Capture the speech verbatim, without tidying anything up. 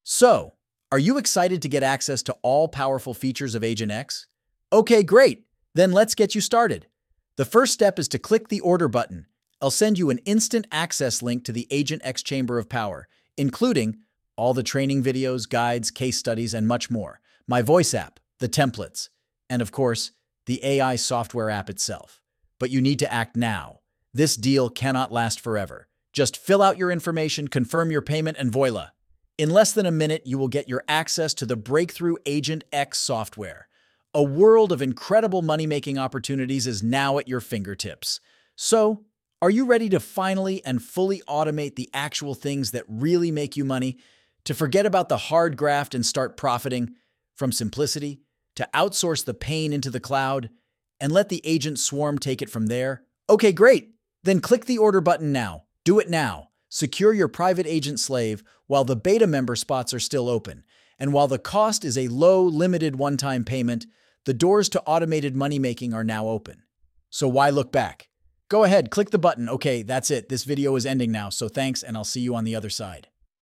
So, are you excited to get access to all powerful features of Agent X? Okay, great. Then let's get you started. The first step is to click the Order button. I'll send you an instant access link to the Agent X Chamber of Power, including all the training videos, guides, case studies, and much more. My voice app, the templates, and of course, the A I software app itself. But you need to act now. This deal cannot last forever. Just fill out your information, confirm your payment, and voila. In less than a minute, you will get your access to the breakthrough Agent X software. A world of incredible money-making opportunities is now at your fingertips. So, are you ready to finally and fully automate the actual things that really make you money? To forget about the hard graft and start profiting? From simplicity, to outsource the pain into the cloud, and let the agent swarm take it from there? Okay, great. Then click the Order button now. Do it now. Secure your private agent slave while the beta member spots are still open. And while the cost is a low, limited one-time payment, the doors to automated money-making are now open. So why look back? Go ahead, click the button. Okay, that's it. This video is ending now, so thanks, and I'll see you on the other side.